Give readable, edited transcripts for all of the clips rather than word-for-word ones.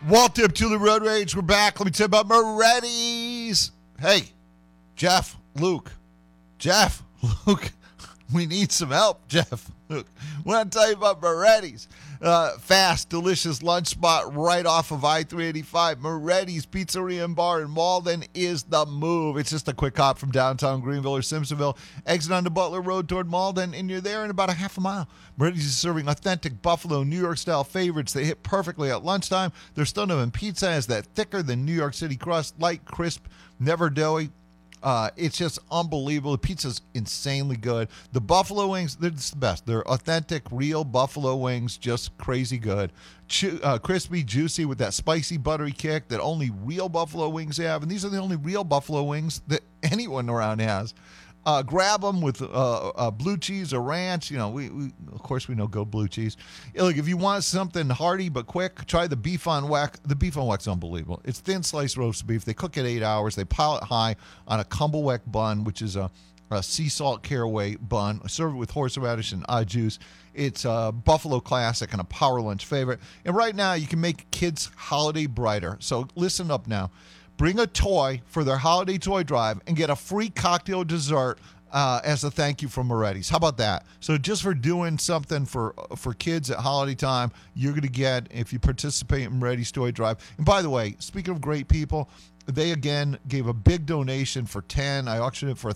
Welcome to the Road Rage. We're back. Let me tell you about Moretti's. Hey, Jeff, Luke, we need some help, Jeff, Luke. I want to tell you about Moretti's. Fast, delicious lunch spot right off of I-385. Moretti's Pizzeria and Bar in Malden is the move. It's just a quick hop from downtown Greenville or Simpsonville. Exit onto Butler Road toward Malden, and you're there in about a half a mile. Moretti's is serving authentic Buffalo, New York-style favorites that hit perfectly at lunchtime. Their Stoneham pizza has that thicker than New York City crust, light, crisp, never doughy. It's just unbelievable. The pizza's insanely good. The buffalo wings, they're just the best. They're authentic, real buffalo wings, just crazy good. Crispy, juicy with that spicy, buttery kick that only real buffalo wings have. And these are the only real buffalo wings that anyone around has. Grab them with blue cheese or ranch. You know, we of course we know go blue cheese. Look, if you want something hearty but quick, try the beef on weck. The beef on weck is unbelievable. It's thin sliced roast beef. They cook it 8 hours. They pile it high on a Cumbleweck bun, which is a sea salt caraway bun. Serve it with horseradish and au juice. It's a Buffalo classic and a power lunch favorite. And right now you can make kids' holiday brighter. So listen up now. Bring a toy for their holiday toy drive and get a free cocktail dessert as a thank you from Moretti's. How about that? So just for doing something for kids at holiday time, you're going to get, if you participate in Moretti's toy drive. And by the way, speaking of great people, they again gave a big donation for 10. I auctioned it for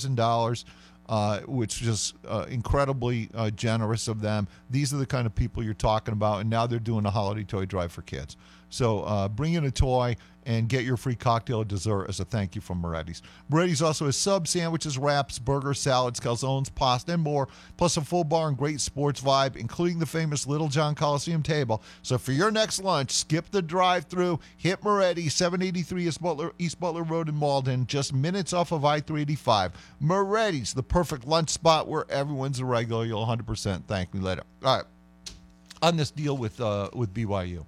$1,000. Which is just incredibly generous of them. These are the kind of people you're talking about, and now they're doing a holiday toy drive for kids. So bring in a toy and get your free cocktail or dessert as a thank you from Moretti's. Moretti's also has sub sandwiches, wraps, burgers, salads, calzones, pasta, and more, plus a full bar and great sports vibe, including the famous Little John Coliseum table. So for your next lunch, skip the drive-thru, hit Moretti's, 783 East Butler Road in Malden, just minutes off of I-385. Moretti's, the perfect lunch spot where everyone's a regular. You'll 100% thank me later. All right, on this deal with BYU.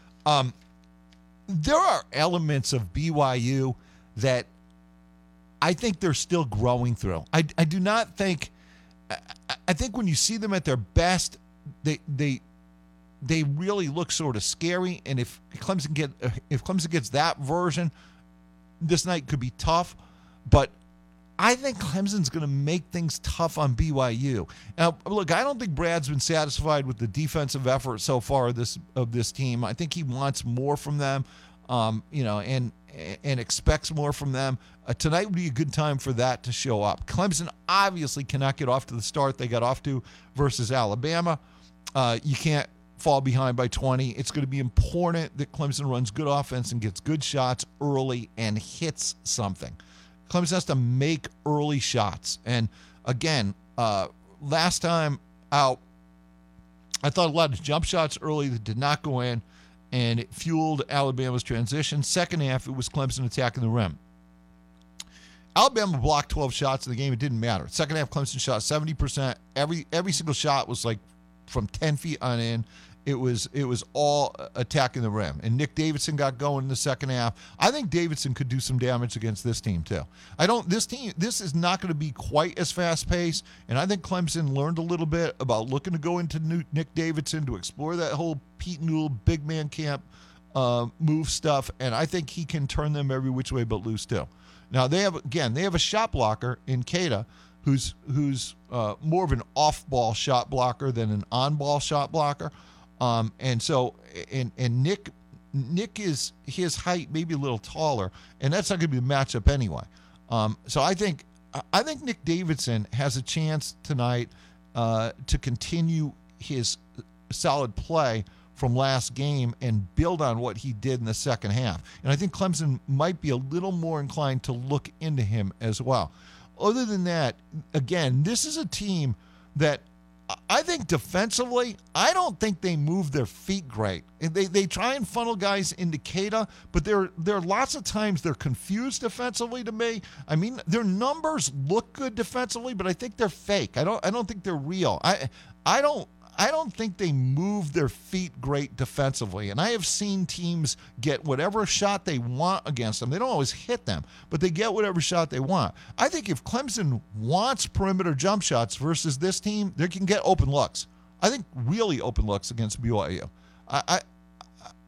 There are elements of BYU that I think they're still growing through. I do not think – I think when you see them at their best, they really look sort of scary. And if Clemson gets that version, this night could be tough. But I think Clemson's going to make things tough on BYU. Now, look, I don't think Brad's been satisfied with the defensive effort so far of this team. I think he wants more from them, and expects more from them. Tonight would be a good time for that to show up. Clemson obviously cannot get off to the start they got off to versus Alabama. You can't fall behind by 20. It's going to be important that Clemson runs good offense and gets good shots early and hits something. Clemson has to make early shots. And again, last time out, I thought a lot of jump shots early that did not go in, and it fueled Alabama's transition. Second half, it was Clemson attacking the rim. Alabama blocked 12 shots in the game. It didn't matter. Second half, Clemson shot 70%. Every single shot was like from 10 feet on in. It was all attacking the rim. And Nick Davidson got going in the second half. I think Davidson could do some damage against this team too. This is not going to be quite as fast-paced, and I think Clemson learned a little bit about looking to go into Nick Davidson to explore that whole Pete Newell big man camp move stuff, and I think he can turn them every which way but loose too. Now they have a shot blocker in Keita who's more of an off-ball shot blocker than an on-ball shot blocker. And Nick is his height maybe a little taller, and that's not going to be the matchup anyway. So I think Nick Davidson has a chance tonight to continue his solid play from last game and build on what he did in the second half. And I think Clemson might be a little more inclined to look into him as well. Other than that, again, this is a team that I think defensively, I don't think they move their feet great. They try and funnel guys into Keita, but there are lots of times they're confused defensively to me. I mean, their numbers look good defensively, but I think they're fake. I don't think they're real. I don't think they move their feet great defensively. And I have seen teams get whatever shot they want against them. They don't always hit them, but they get whatever shot they want. I think if Clemson wants perimeter jump shots versus this team, they can get open looks. I think really open looks against BYU.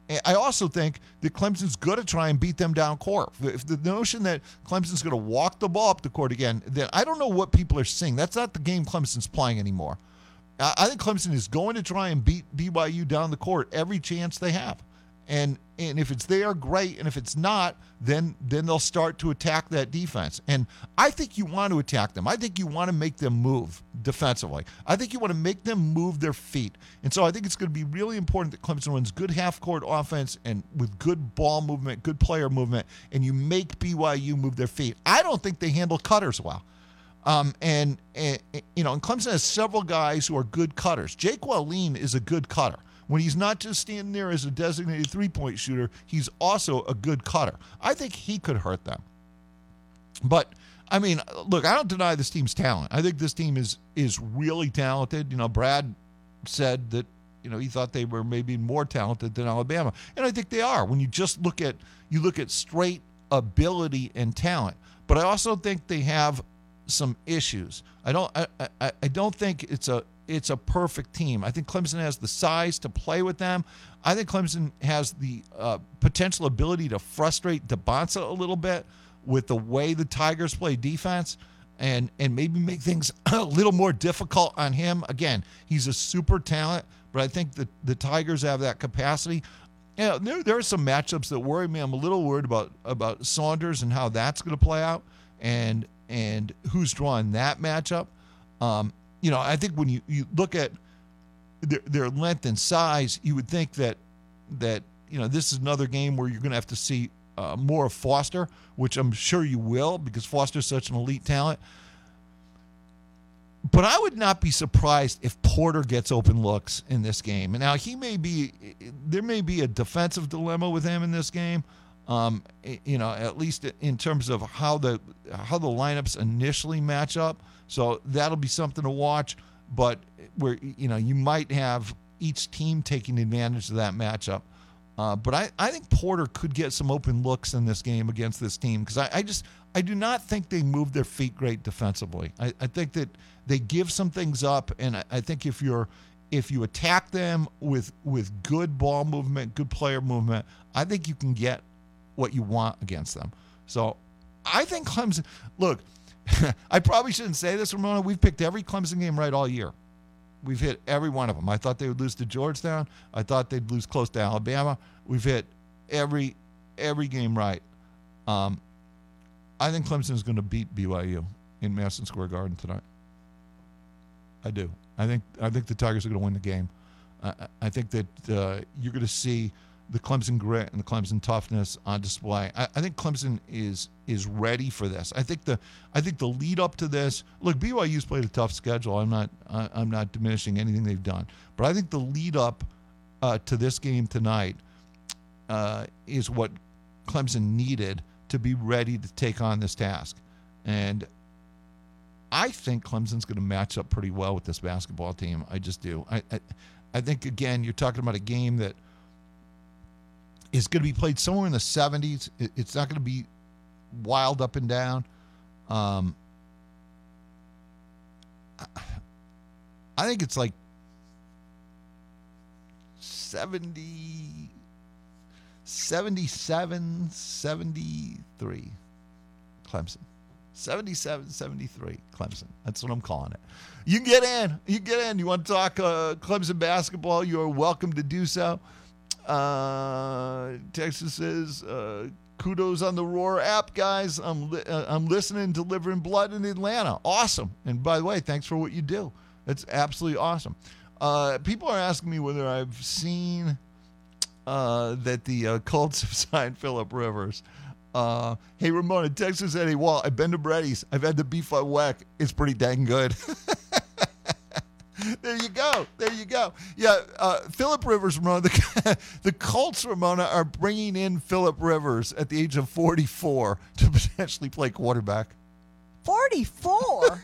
I also think that Clemson's going to try and beat them down court. If the notion that Clemson's going to walk the ball up the court again, then I don't know what people are seeing. That's not the game Clemson's playing anymore. I think Clemson is going to try and beat BYU down the court every chance they have. And if it's there, great. And if it's not, then they'll start to attack that defense. And I think you want to attack them. I think you want to make them move defensively. I think you want to make them move their feet. And so I think it's going to be really important that Clemson runs good half-court offense and with good ball movement, good player movement, and you make BYU move their feet. I don't think they handle cutters well. And Clemson has several guys who are good cutters. Jake Wallin is a good cutter. When he's not just standing there as a designated three-point shooter, he's also a good cutter. I think he could hurt them. But, I mean, look, I don't deny this team's talent. I think this team is really talented. Brad said that, he thought they were maybe more talented than Alabama. And I think they are when you just look at straight ability and talent. But I also think they have some issues. I don't think it's a perfect team. I think Clemson has the size to play with them. I think Clemson has the potential ability to frustrate DeBonsa a little bit with the way the Tigers play defense and maybe make things a little more difficult on him. Again, he's a super talent, but I think that the Tigers have that capacity. There are some matchups that worry me. I'm a little worried about Saunders and how that's going to play out and who's drawing that matchup. I think when you look at their length and size, you would think that this is another game where you're going to have to see more of Foster, which I'm sure you will because Foster's such an elite talent. But I would not be surprised if Porter gets open looks in this game. And now there may be a defensive dilemma with him in this game. At least in terms of how the lineups initially match up. So that'll be something to watch. But where you might have each team taking advantage of that matchup. But I think Porter could get some open looks in this game against this team because I do not think they move their feet great defensively. I think that they give some things up, and I think if you attack them with good ball movement, good player movement, I think you can get what you want against them. So I think Clemson, look, I probably shouldn't say this, Ramona. We've picked every Clemson game right all year. We've hit every one of them. I thought they would lose to Georgetown. I thought they'd lose close to Alabama. We've hit every game right. I think Clemson is going to beat BYU in Madison Square Garden tonight. I do. I think the Tigers are going to win the game. I think that you're going to see the Clemson grit and the Clemson toughness on display. I think Clemson is ready for this. I think the lead up to this. Look, BYU's played a tough schedule. I'm not diminishing anything they've done, but I think the lead up to this game tonight is what Clemson needed to be ready to take on this task, and I think Clemson's going to match up pretty well with this basketball team. I just do. I think again, you're talking about a game that is going to be played somewhere in the 70s. It's not going to be wild up and down. I think it's like 70, 77, 73 Clemson. 77, 73 Clemson. That's what I'm calling it. You can get in. You want to talk Clemson basketball, you are welcome to do so. Texas says, kudos on the Roar app, guys. I'm listening to Delivering Blood in Atlanta. Awesome. And by the way, thanks for what you do. That's absolutely awesome. People are asking me whether I've seen that the Colts have signed Phillip Rivers. Hey, Ramona, Texas Eddie Wall, I've been to Brady's. I've had the beef on whack. It's pretty dang good. There you go. Yeah, Phillip Rivers, Ramona. The Colts, Ramona, are bringing in Phillip Rivers at the age of 44 to potentially play quarterback. 44?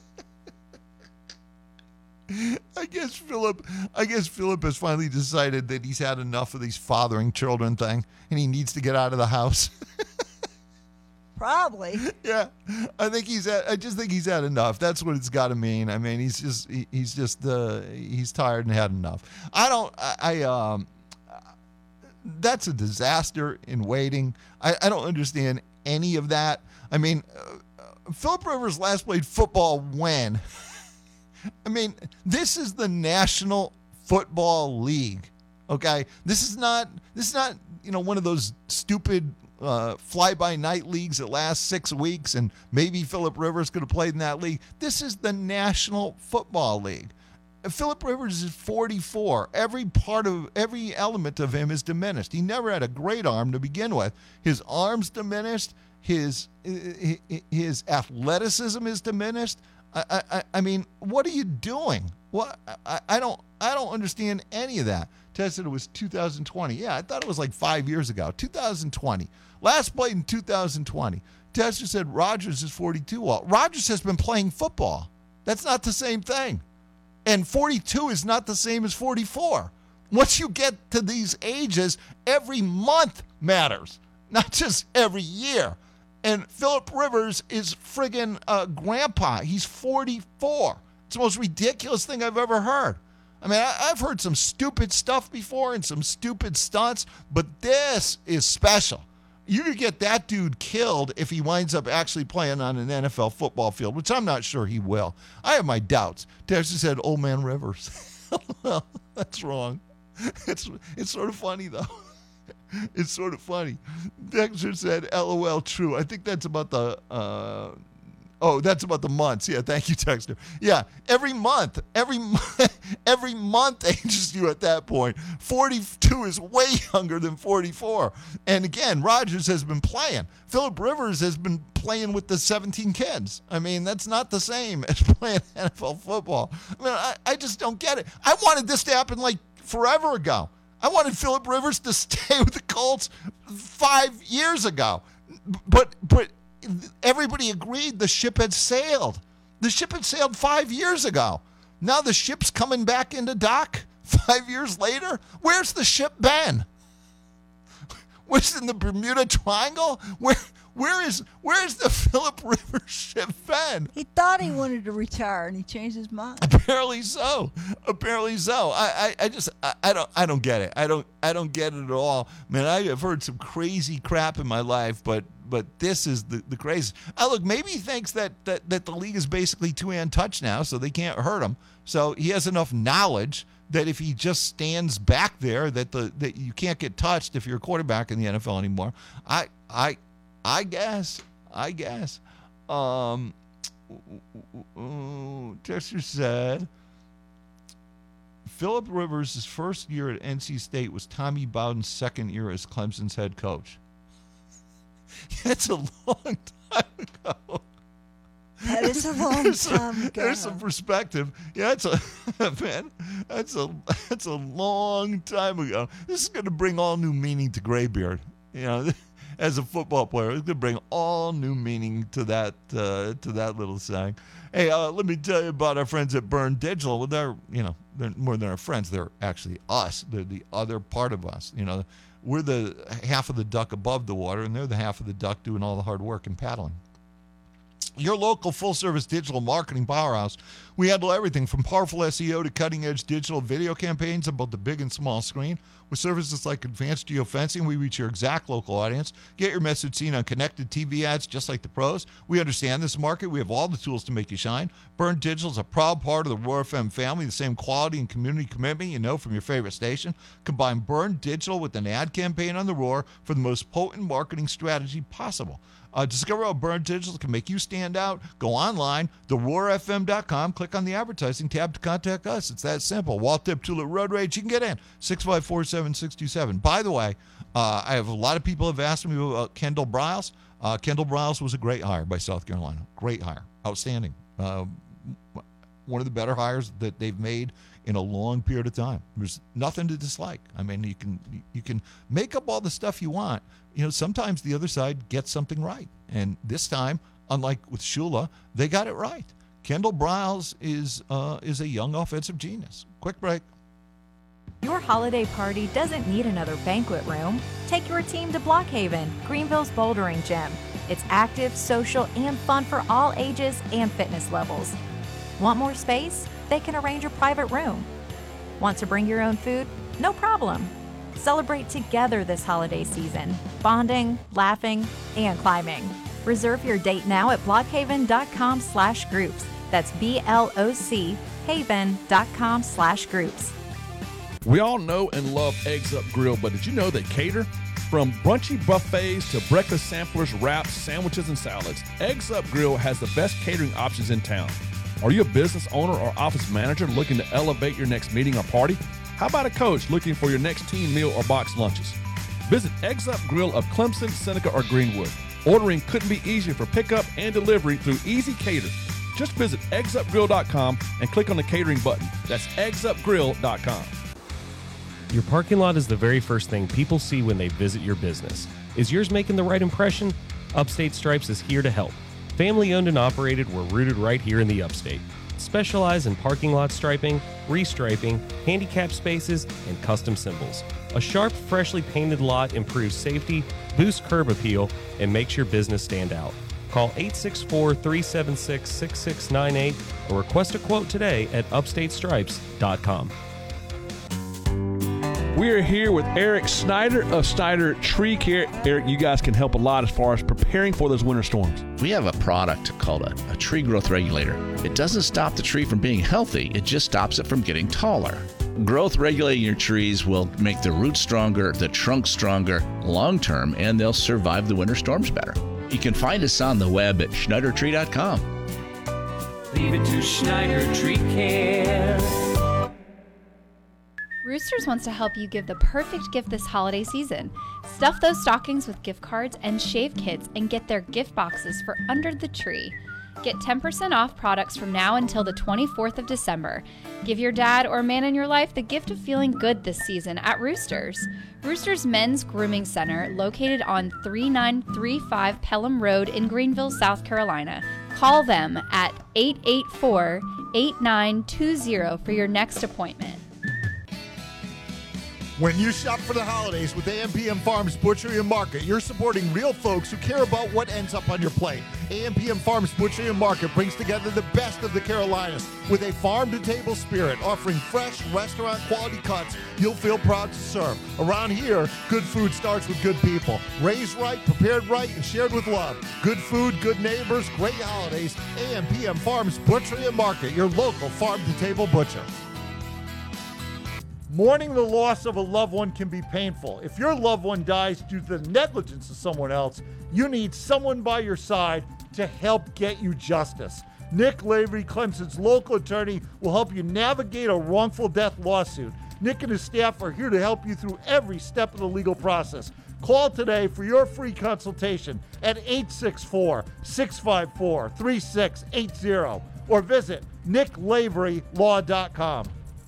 I guess Phillip has finally decided that he's had enough of these fathering children thing, and he needs to get out of the house. Probably. Yeah, I just think he's had enough. That's what it's got to mean. I mean, he's tired and had enough. That's a disaster in waiting. I don't understand any of that. I mean, Philip Rivers last played football when? I mean, this is the National Football League. Okay, this is not one of those stupid fly-by-night leagues that last 6 weeks and maybe Philip Rivers could have played in that league. This is the National Football League. Philip Rivers is 44. Every element of him is diminished. He never had a great arm to begin with. His arm's diminished. His athleticism is diminished. I mean, what are you doing? What I don't understand any of that. Ted said it was 2020. Yeah, I thought it was like 5 years ago. 2020. Last played in 2020. Tester said Rodgers is 42. Well, Rodgers has been playing football. That's not the same thing. And 42 is not the same as 44. Once you get to these ages, every month matters, not just every year. And Philip Rivers is friggin' grandpa. He's 44. It's the most ridiculous thing I've ever heard. I mean, I've heard some stupid stuff before and some stupid stunts, but this is special. You could get that dude killed if he winds up actually playing on an NFL football field, which I'm not sure he will. I have my doubts. Texas said, old man Rivers. Well, that's wrong. It's sort of funny, though. It's sort of funny. Dexter said, LOL, true. I think that's about the, that's about the months. Yeah, thank you, Dexter. Yeah, every month ages you at that point. 42 is way younger than 44. And again, Rodgers has been playing. Philip Rivers has been playing with the 17 kids. I mean, that's not the same as playing NFL football. I mean, I just don't get it. I wanted this to happen like forever ago. I wanted Philip Rivers to stay with the Colts 5 years ago. But everybody agreed the ship had sailed. The ship had sailed 5 years ago. Now the ship's coming back into dock 5 years later. Where's the ship been? Was it in the Bermuda Triangle? Where is the Philip Rivers ship been? He thought he wanted to retire, and he changed his mind. Apparently so. I don't get it. I don't get it at all. Man, I have heard some crazy crap in my life, but this is the crazy. Look, maybe he thinks that the league is basically too untouched now, so they can't hurt him. So he has enough knowledge that if he just stands back there, that you can't get touched if you're a quarterback in the NFL anymore. I guess. Texter said Philip Rivers' first year at NC State was Tommy Bowden's second year as Clemson's head coach. That's a long time ago. That is a long time ago. There's some perspective. Yeah, that's a long time ago. This is going to bring all new meaning to Graybeard. You know, as a football player, it's going to bring all new meaning to that little saying. Hey, let me tell you about our friends at Burn Digital. Well, they're more than our friends. They're actually us. They're the other part of us. You know, we're the half of the duck above the water, and they're the half of the duck doing all the hard work and paddling. Your local full-service digital marketing powerhouse. We handle everything from powerful SEO to cutting-edge digital video campaigns on both the big and small screen. With services like advanced geofencing, we reach your exact local audience. Get your message seen on connected TV ads just like the pros. We understand this market. We have all the tools to make you shine. Burn Digital is a proud part of the Roar FM family, the same quality and community commitment you know from your favorite station. Combine Burn Digital with an ad campaign on the Roar for the most potent marketing strategy possible. Discover how Burn Digital can make you stand out. Go online, theroarfm.com, click on the advertising tab to contact us. It's that simple. Walt Tip Tulip Road Rage, you can get in, 654-7627. By the way, I have a lot of people have asked me about Kendall Briles. Kendall Briles was a great hire by South Carolina. Great hire. Outstanding. One of the better hires that they've made in a long period of time. There's nothing to dislike. I mean, you can make up all the stuff you want. You know, sometimes the other side gets something right. And this time, unlike with Shula, they got it right. Kendall Briles is a young offensive genius. Quick break. Your holiday party doesn't need another banquet room. Take your team to Blockhaven, Greenville's bouldering gym. It's active, social, and fun for all ages and fitness levels. Want more space? They can arrange a private room. Want to bring your own food? No problem. Celebrate together this holiday season, bonding, laughing, and climbing. Reserve your date now at blockhaven.com/groups. That's BLOC haven.com/groups. We all know and love Eggs Up Grill, but did you know they cater? From brunchy buffets to breakfast samplers, wraps, sandwiches, and salads, Eggs Up Grill has the best catering options in town. Are you a business owner or office manager looking to elevate your next meeting or party? How about a coach looking for your next team meal or box lunches? Visit Eggs Up Grill of Clemson, Seneca, or Greenwood. Ordering couldn't be easier for pickup and delivery through Easy Cater. Just visit eggsupgrill.com and click on the catering button. That's eggsupgrill.com. Your parking lot is the very first thing people see when they visit your business. Is yours making the right impression? Upstate Stripes is here to help. Family owned and operated, we're rooted right here in the Upstate. Specialize in parking lot striping, restriping, handicap spaces, and custom symbols. A sharp, freshly painted lot improves safety, boosts curb appeal, and makes your business stand out. Call 864-376-6698 or request a quote today at upstatestripes.com. We are here with Eric Snyder of Snyder Tree Care. Eric, you guys can help a lot as far as preparing for those winter storms. We have a product called a tree growth regulator. It doesn't stop the tree from being healthy, it just stops it from getting taller. Growth regulating your trees will make the roots stronger, the trunk stronger long term, and they'll survive the winter storms better. You can find us on the web at schneidertree.com. Leave it to Schneider Tree Care. Roosters wants to help you give the perfect gift this holiday season. Stuff those stockings with gift cards and shave kits and get their gift boxes for under the tree. Get 10% off products from now until the 24th of December. Give your dad or man in your life the gift of feeling good this season at Roosters. Roosters Men's Grooming Center, located on 3935 Pelham Road in Greenville, South Carolina. Call them at 884-8920 for your next appointment. When you shop for the holidays with AMPM Farms Butchery and Market, you're supporting real folks who care about what ends up on your plate. AMPM Farms Butchery and Market brings together the best of the Carolinas with a farm-to-table spirit, offering fresh, restaurant-quality cuts you'll feel proud to serve. Around here, good food starts with good people. Raised right, prepared right, and shared with love. Good food, good neighbors, great holidays. AMPM Farms Butchery and Market, your local farm-to-table butcher. Mourning the loss of a loved one can be painful. If your loved one dies due to the negligence of someone else, you need someone by your side to help get you justice. Nick Lavery, Clemson's local attorney, will help you navigate a wrongful death lawsuit. Nick and his staff are here to help you through every step of the legal process. Call today for your free consultation at 864-654-3680 or visit nicklaverylaw.com.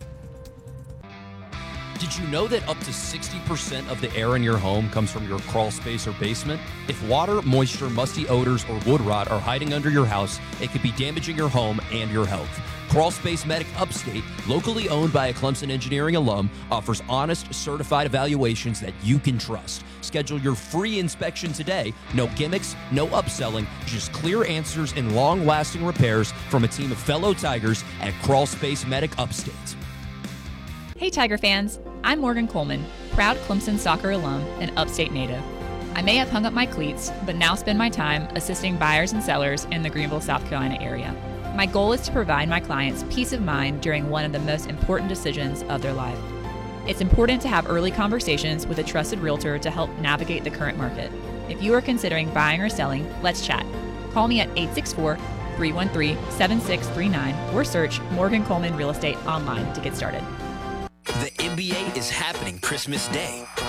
Did you know that up to 60% of the air in your home comes from your crawl space or basement? If water, moisture, musty odors, or wood rot are hiding under your house, it could be damaging your home and your health. Crawl Space Medic Upstate, locally owned by a Clemson Engineering alum, offers honest, certified evaluations that you can trust. Schedule your free inspection today. No gimmicks, no upselling, just clear answers and long-lasting repairs from a team of fellow Tigers at Crawl Space Medic Upstate. Hey Tiger fans, I'm Morgan Coleman, proud Clemson soccer alum and Upstate native. I may have hung up my cleats, but now spend my time assisting buyers and sellers in the Greenville, South Carolina area. My goal is to provide my clients peace of mind during one of the most important decisions of their life. It's important to have early conversations with a trusted realtor to help navigate the current market. If you are considering buying or selling, let's chat. Call me at 864-313-7639 or search Morgan Coleman Real Estate online to get started. The NBA is happening Christmas Day. 5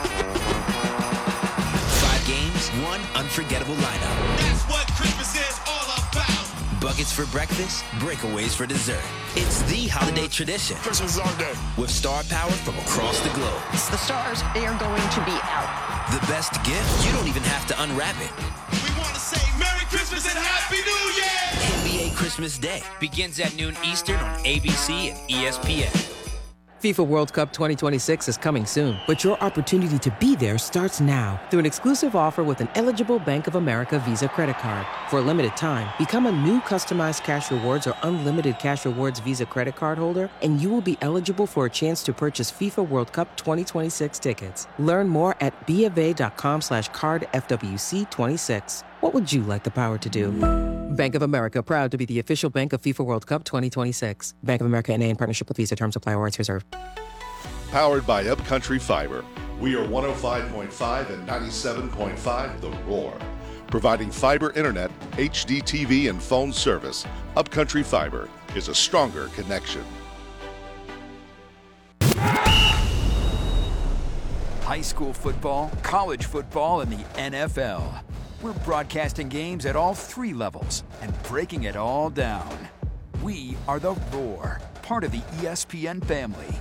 games, one unforgettable lineup. That's what Christmas is all about. Buckets for breakfast, breakaways for dessert. It's the holiday tradition. Christmas is our day. With star power from across the globe. The stars, they are going to be out. The best gift, you don't even have to unwrap it. We want to say Merry Christmas and Happy New Year! NBA Christmas Day begins at noon Eastern on ABC and ESPN. FIFA World Cup 2026 is coming soon, but your opportunity to be there starts now through an exclusive offer with an eligible Bank of America Visa credit card. For a limited time, become a new customized cash rewards or unlimited cash rewards Visa credit card holder, and you will be eligible for a chance to purchase FIFA World Cup 2026 tickets. Learn more at BofA.com/cardFWC26. What would you like the power to do? Bank of America, proud to be the official bank of FIFA World Cup 2026. Bank of America NA in partnership with Visa. Terms apply. Warrants reserved. Powered by Upcountry Fiber. We are 105.5 and 97.5 The Roar. Providing fiber internet, HD TV, and phone service, Upcountry Fiber is a stronger connection. High school football, college football, and the NFL. We're broadcasting games at all three levels and breaking it all down. We are The Roar, part of the ESPN family.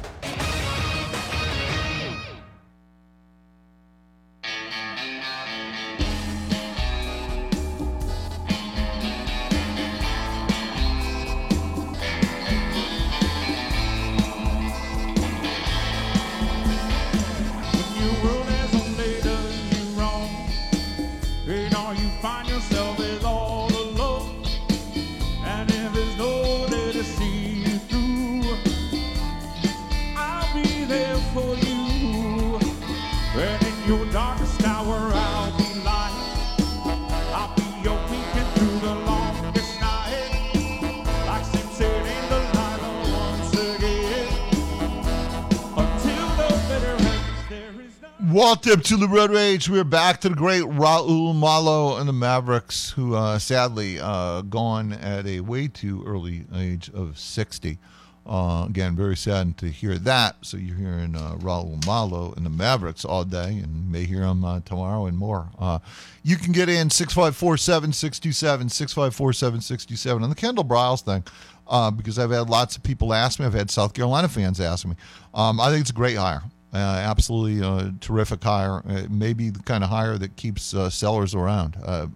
Welcome to the Road Rage. We're back to the great Raul Malo and the Mavericks, who sadly gone at a way too early age of 60. Again, very sad to hear that. So you're hearing Raul Malo and the Mavericks all day, and may hear them tomorrow and more. You can get in 654-7627, 654-7627 on the Kendall Briles thing, because I've had lots of people ask me. I've had South Carolina fans ask me. I think it's a great hire. Absolutely terrific hire. Maybe the kind of hire that keeps sellers around.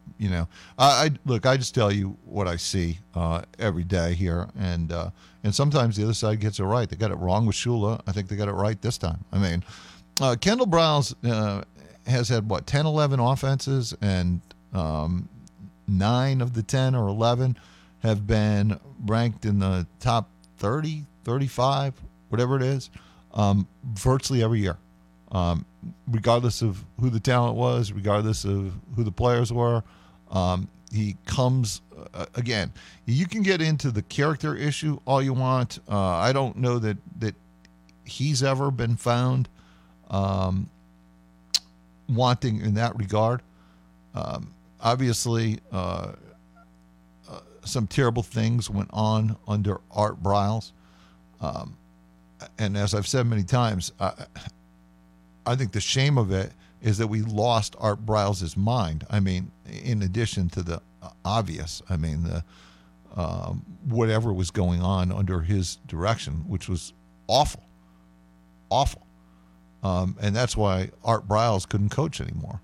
I just tell you what I see every day here, and sometimes the other side gets it right. They got it wrong with Shula. I think they got it right this time. I mean, Kendall Briles has had 10, 11 offenses, and 9 of the 10 or 11 have been ranked in the top 30, 35, whatever it is. Virtually every year, regardless of who the talent was, regardless of who the players were. He comes, again, you can get into the character issue all you want. I don't know that he's ever been found wanting in that regard. Obviously, some terrible things went on under Art Briles. And as I've said many times, I think the shame of it is that we lost Art Briles' mind. I mean, in addition to the obvious, I mean, the whatever was going on under his direction, which was awful. And that's why Art Briles couldn't coach anymore.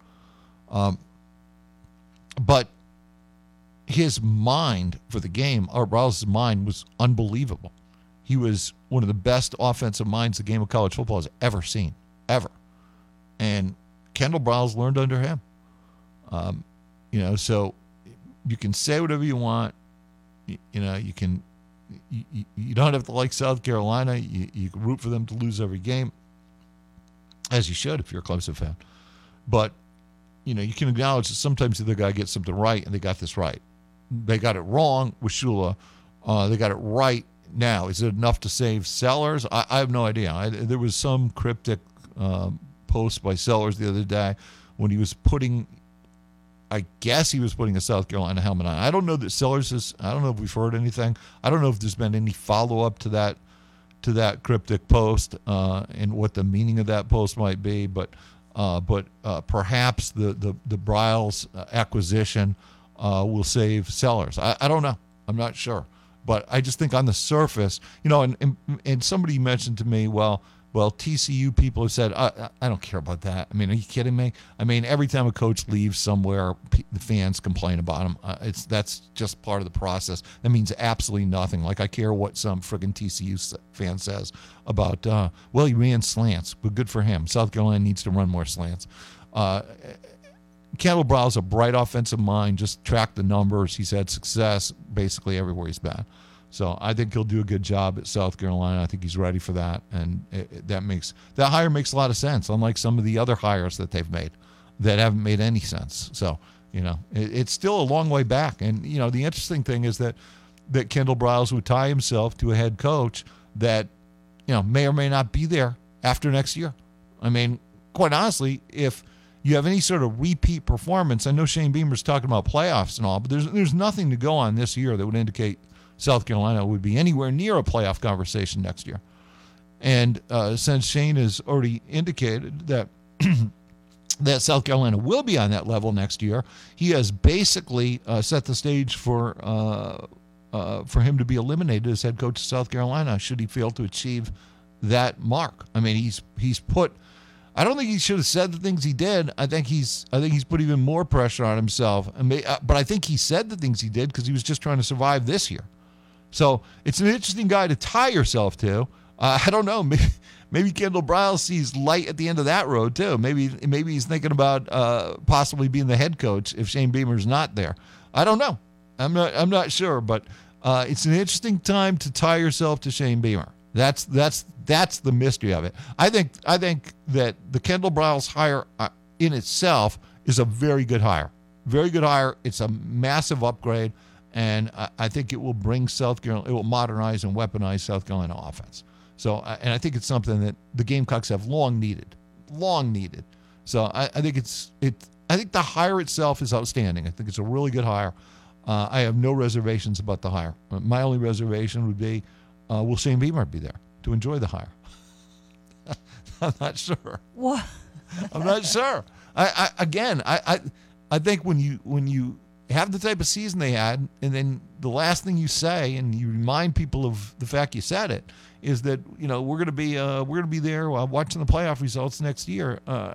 But his mind for the game, Art Briles' mind, was unbelievable. He was one of the best offensive minds the game of college football has ever seen, ever. And Kendall Briles learned under him. So you can say whatever you want. You don't have to like South Carolina. You can root for them to lose every game, as you should if you're a Clemson fan. But, you can acknowledge that sometimes the other guy gets something right, and they got this right. They got it wrong with Shula. They got it right. Now, is it enough to save Sellers? I have no idea. There was some cryptic post by Sellers the other day when he was putting a South Carolina helmet on. I don't know that Sellers I don't know if we've heard anything. I don't know if there's been any follow-up to that cryptic post and what the meaning of that post might be. But perhaps the Briles acquisition will save Sellers. I don't know. I'm not sure. But I just think on the surface, and somebody mentioned to me, well, Well, TCU people have said, I don't care about that. I mean, are you kidding me? I mean, every time a coach leaves somewhere, the fans complain about him. That's just part of the process. That means absolutely nothing. Like, I care what some friggin' TCU fan says about, well, he ran slants, but good for him. South Carolina needs to run more slants. Kendall Brow's a bright offensive mind. Just track the numbers. He's had success basically everywhere he's been. So I think he'll do a good job at South Carolina. I think he's ready for that, and that hire makes a lot of sense. Unlike some of the other hires that they've made, that haven't made any sense. So it's still a long way back. And the interesting thing is that Kendall Briles would tie himself to a head coach that may or may not be there after next year. I mean, quite honestly, if you have any sort of repeat performance, I know Shane Beamer's talking about playoffs and all, but there's nothing to go on this year that would indicate South Carolina would be anywhere near a playoff conversation next year. And since Shane has already indicated that that South Carolina will be on that level next year, he has basically set the stage for him to be eliminated as head coach of South Carolina should he fail to achieve that mark. I mean, he's put. I don't think he should have said the things he did. I think he's put even more pressure on himself. But I think he said the things he did because he was just trying to survive this year. So it's an interesting guy to tie yourself to. I don't know. Maybe Kendall Briles sees light at the end of that road too. Maybe he's thinking about possibly being the head coach if Shane Beamer's not there. I don't know. I'm not sure. But it's an interesting time to tie yourself to Shane Beamer. That's the mystery of it. I think that the Kendall Briles hire in itself is a very good hire. Very good hire. It's a massive upgrade. And I think it will bring South Carolina, it will modernize and weaponize South Carolina offense. So, and I think it's something that the Gamecocks have long needed. So I think I think the hire itself is outstanding. I think it's a really good hire. I have no reservations about the hire. My only reservation would be, will Shane Beamer be there to enjoy the hire? I'm not sure. What? I'm not sure. I think when you have the type of season they had, and then the last thing you say, and you remind people of the fact you said it, is that we're going to be there watching the playoff results next year.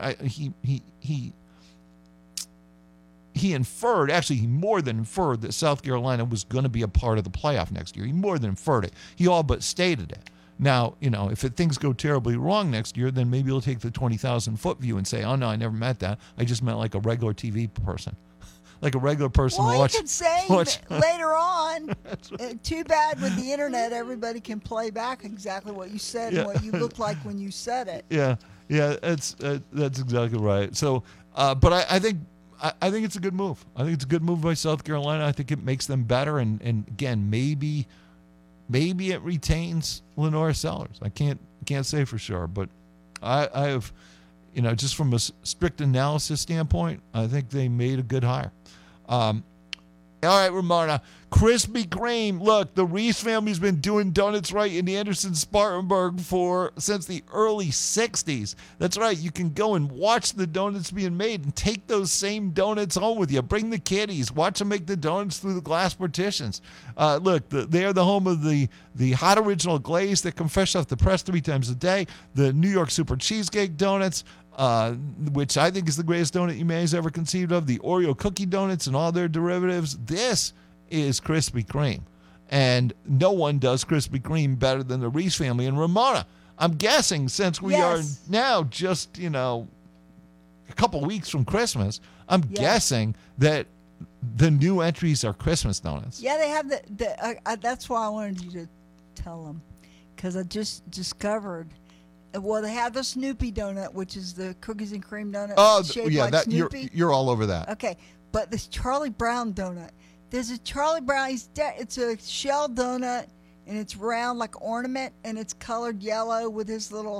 He inferred, actually he more than inferred, that South Carolina was going to be a part of the playoff next year. He more than inferred it. He all but stated it. Now, if things go terribly wrong next year, then maybe he'll take the 20,000-foot view and say, oh, no, I never meant that. I just meant like a regular TV person. Like a regular person. Well, you could say later on, too bad with the internet, everybody can play back exactly what you said and what you looked like when you said it. Yeah, that's exactly right. So, but I think it's a good move. I think it's a good move by South Carolina. I think it makes them better, and again, maybe it retains Lenora Sellers. I can't say for sure, but I have, just from a strict analysis standpoint, I think they made a good hire. All right, Ramona. Krispy Kreme. Look, the Reese family's been doing donuts right in Anderson, Spartanburg since the early 60s. That's right. You can go and watch the donuts being made and take those same donuts home with you. Bring the kiddies. Watch them make the donuts through the glass partitions. Look, they are the home of the hot original glaze that come fresh off the press 3 times a day, the New York Super Cheesecake Donuts, which I think is the greatest donut you may have ever conceived of, the Oreo cookie donuts and all their derivatives. This is Krispy Kreme, and no one does Krispy Kreme better than the Reese family. And Ramona, I'm guessing since we are now just a couple weeks from Christmas, I'm guessing that the new entries are Christmas donuts. Yeah, they have that's why I wanted you to tell them, because I just discovered. Well, they have the Snoopy donut, which is the cookies and cream donut. Oh, shaped yeah, like that Snoopy. you're all over that. Okay, but this Charlie Brown donut. There's a Charlie Brown. It's a shell donut, and it's round like ornament, and it's colored yellow with his little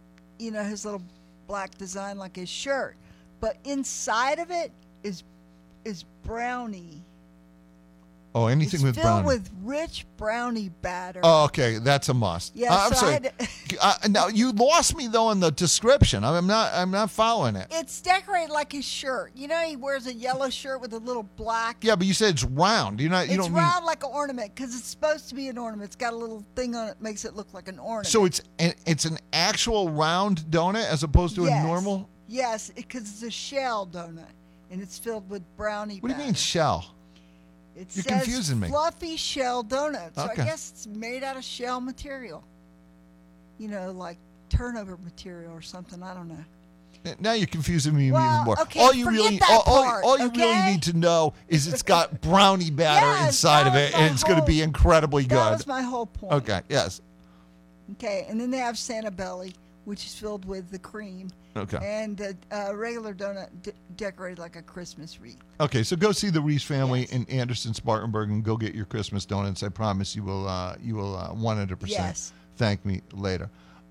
black design like his shirt. But inside of it is brownie. Oh, anything It's with filled brownie. with rich brownie batter. Oh, okay, that's a must. Yeah, I'm so I sorry. Now you lost me though in the description. I'm not following it. It's decorated like his shirt. You know, he wears a yellow shirt with a little black. Yeah, but you said it's round. You It's don't round like an ornament because it's supposed to be an ornament. It's got a little thing on it, makes it look like an ornament. So it's an actual round donut as opposed to a normal. Yes, because it's a shell donut and it's filled with brownie. What do you mean shell? It You're says confusing me. fluffy shell donut. So Okay. I guess it's made out of shell material. You know, like turnover material or something. I don't know. Now you're confusing me Well, even more. okay, all you forget really, that all part, you really okay? need to know is it's got brownie batter Yes, inside of that it, was my and it's going to be whole- incredibly good. That was my whole point. Okay. Yes. Okay, and then they have Santa Belly, which is filled with the cream. Okay. And the regular donut decorated like a Christmas wreath. Okay. So go see the Reese family in Anderson, Spartanburg, and go get your Christmas donuts. I promise you will 100% Yes. thank me later.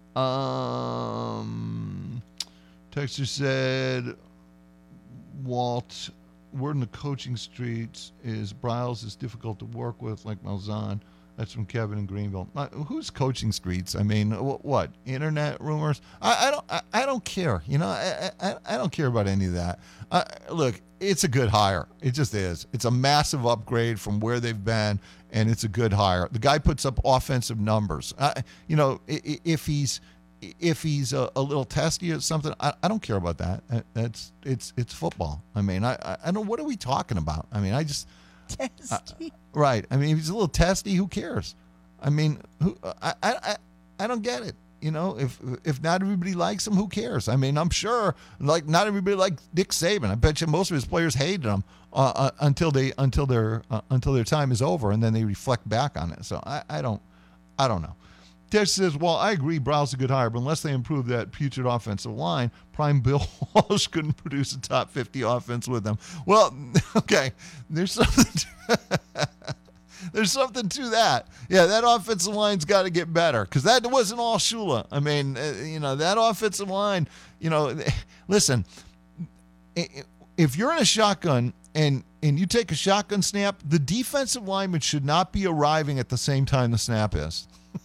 Texter said, Walt, word in the coaching streets is Bryles is difficult to work with, like Malzahn. That's from Kevin in Greenville. Who's coaching streets? I mean, what? Internet rumors? I don't care. You know, I don't care about any of that. Look, it's a good hire. It just is. It's a massive upgrade from where they've been, and it's a good hire. The guy puts up offensive numbers. You know, if he's a little testy or something, I don't care about that. It's football. I mean, I don't. What are we talking about? I mean, I just. Testy. Right. I mean, if he's a little testy, who cares? I mean, I don't get it. You know, if not everybody likes him, who cares? I mean, I'm sure like not everybody likes Nick Saban. I bet you most of his players hated him until their time is over, and then they reflect back on it. So I don't know. Tesh says, well, I agree, Bryles is a good hire, but unless they improve that putrid offensive line, prime Bill Walsh couldn't produce a top 50 offense with them. Well, okay, there's something to that. Yeah, that offensive line's got to get better because that wasn't all Shula. I mean, that offensive line, listen, if you're in a shotgun and you take a shotgun snap, the defensive lineman should not be arriving at the same time the snap is.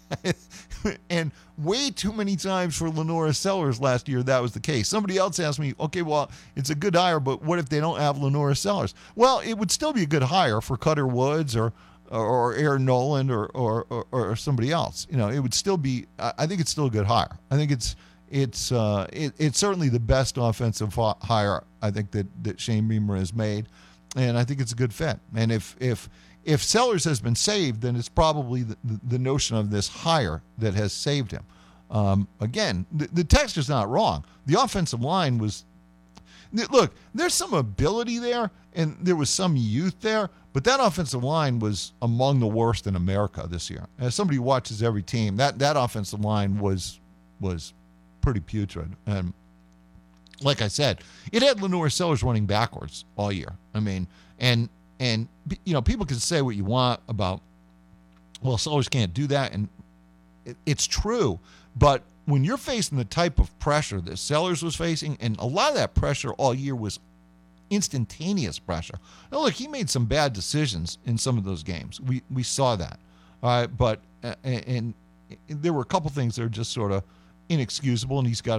And way too many times for Lenora Sellers last year, that was the case. Somebody else asked me, okay, well, it's a good hire, but what if they don't have Lenora Sellers? Well, it would still be a good hire for Cutter Woods or Aaron Noland or somebody else. It would still be. I think it's still a good hire. I think it's certainly the best offensive hire I think that Shane Beamer has made, and I think it's a good fit. And if Sellers has been saved, then it's probably the notion of this hire that has saved him. Again, the text is not wrong. The offensive line was, look, there's some ability there, and there was some youth there, but that offensive line was among the worst in America this year. As somebody who watches every team, that offensive line was pretty putrid. And like I said, it had Lenore Sellers running backwards all year. I mean, and people can say what you want about, well, Sellers can't do that, and it's true. But when you're facing the type of pressure that Sellers was facing, and a lot of that pressure all year was instantaneous pressure. Now, look, he made some bad decisions in some of those games. We saw that. All right, but and there were a couple things that are just sort of inexcusable, and he's got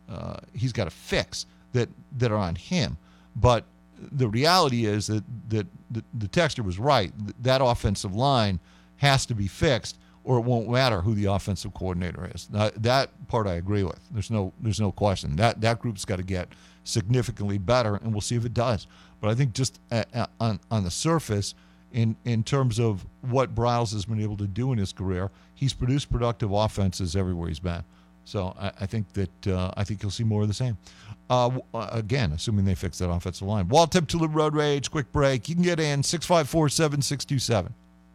to fix that are on him. But the reality is that the texter was right. That offensive line has to be fixed, or it won't matter who the offensive coordinator is. That part I agree with. There's no question. That group's got to get significantly better, and we'll see if it does. But I think just on the surface, in terms of what Bryles has been able to do in his career, he's produced productive offenses everywhere he's been. So I think you'll see more of the same. Again, assuming they fix that offensive line. Walt Tip Tulip Road Rage, quick break. You can get in 654-7627.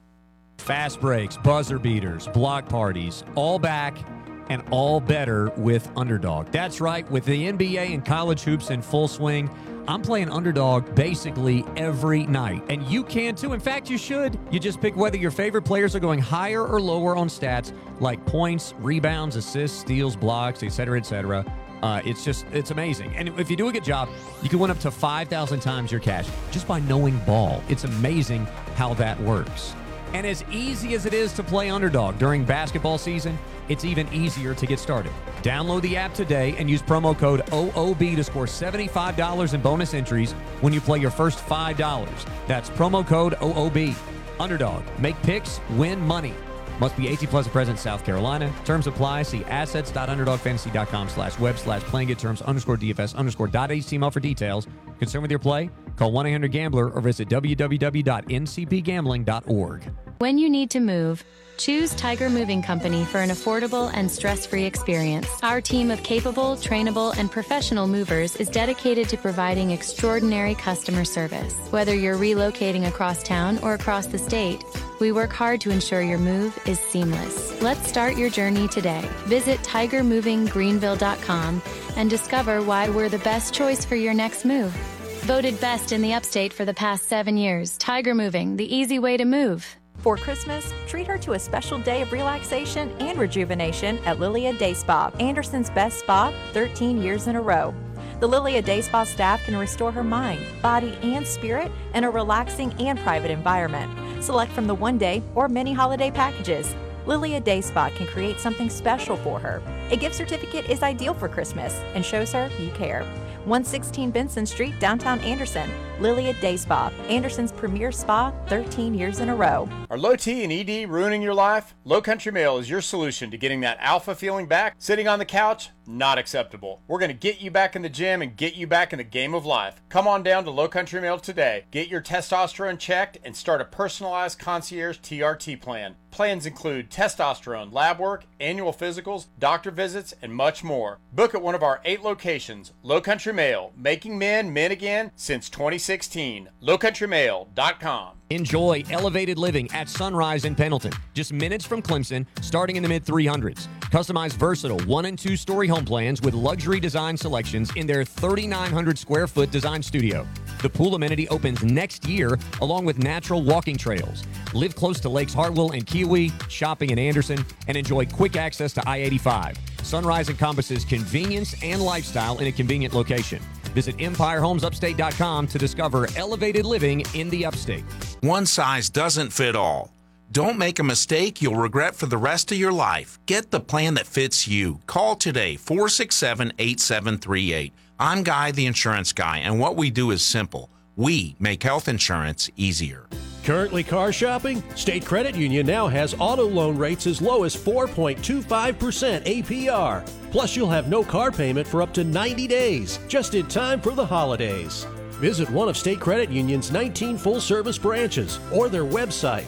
Fast breaks, buzzer beaters, block parties, all back and all better with Underdog. That's right, with the NBA and college hoops in full swing, I'm playing Underdog basically every night. And you can too. In fact, you should. You just pick whether your favorite players are going higher or lower on stats like points, rebounds, assists, steals, blocks, etc., etc. It's amazing. And if you do a good job, you can win up to 5,000 times your cash just by knowing ball. It's amazing how that works. And as easy as it is to play Underdog during basketball season, it's even easier to get started. Download the app today and use promo code OOB to score $75 in bonus entries when you play your first $5. That's promo code OOB. Underdog. Make picks, win money. Must be 18 plus present, South Carolina. Terms apply. See assets.underdogfantasy.com/web/playing it terms _DFS_.html for details. Concerned with your play? Call 1-800-GAMBLER or visit www.ncpgambling.org. When you need to move, choose Tiger Moving Company for an affordable and stress-free experience. Our team of capable, trainable, and professional movers is dedicated to providing extraordinary customer service. Whether you're relocating across town or across the state, we work hard to ensure your move is seamless. Let's start your journey today. Visit TigerMovingGreenville.com and discover why we're the best choice for your next move. Voted best in the upstate for the past 7 years. Tiger Moving, the easy way to move. For Christmas, treat her to a special day of relaxation and rejuvenation at Lilia Day Spa, Anderson's best spa 13 years in a row. The Lilia Day Spa staff can restore her mind, body, and spirit in a relaxing and private environment. Select from the one-day or many holiday packages. Lilia Day Spa can create something special for her. A gift certificate is ideal for Christmas and shows her you care. 116 Benson Street, downtown Anderson. Lilia Day Spa, Anderson's premier spa 13 years in a row. Are low T and ED ruining your life? Low Country Mail is your solution to getting that alpha feeling back. Sitting on the couch? Not acceptable. We're going to get you back in the gym and get you back in the game of life. Come on down to Low Country Mail today. Get your testosterone checked and start a personalized concierge TRT plan. Plans include testosterone, lab work, annual physicals, doctor visits, and much more. Book at one of our 8 locations. Low Country Mail, making men men again since 2016. LowCountryMail.com. Enjoy elevated living at Sunrise in Pendleton, just minutes from Clemson, starting in the mid-300s. Customized versatile 1- and 2-story home plans with luxury design selections in their 3,900 square foot design studio. The pool amenity opens next year, along with natural walking trails. Live close to Lakes Hartwell and Kiwi, shopping in Anderson, and enjoy quick access to I-85. Sunrise encompasses convenience and lifestyle in a convenient location. Visit EmpireHomesUpstate.com to discover elevated living in the upstate. One size doesn't fit all. Don't make a mistake you'll regret for the rest of your life. Get the plan that fits you. Call today, 467-8738. I'm Guy, the insurance guy, and what we do is simple. We make health insurance easier. Currently car shopping? State Credit Union now has auto loan rates as low as 4.25% APR. Plus, you'll have no car payment for up to 90 days, just in time for the holidays. Visit one of State Credit Union's 19 full-service branches or their website,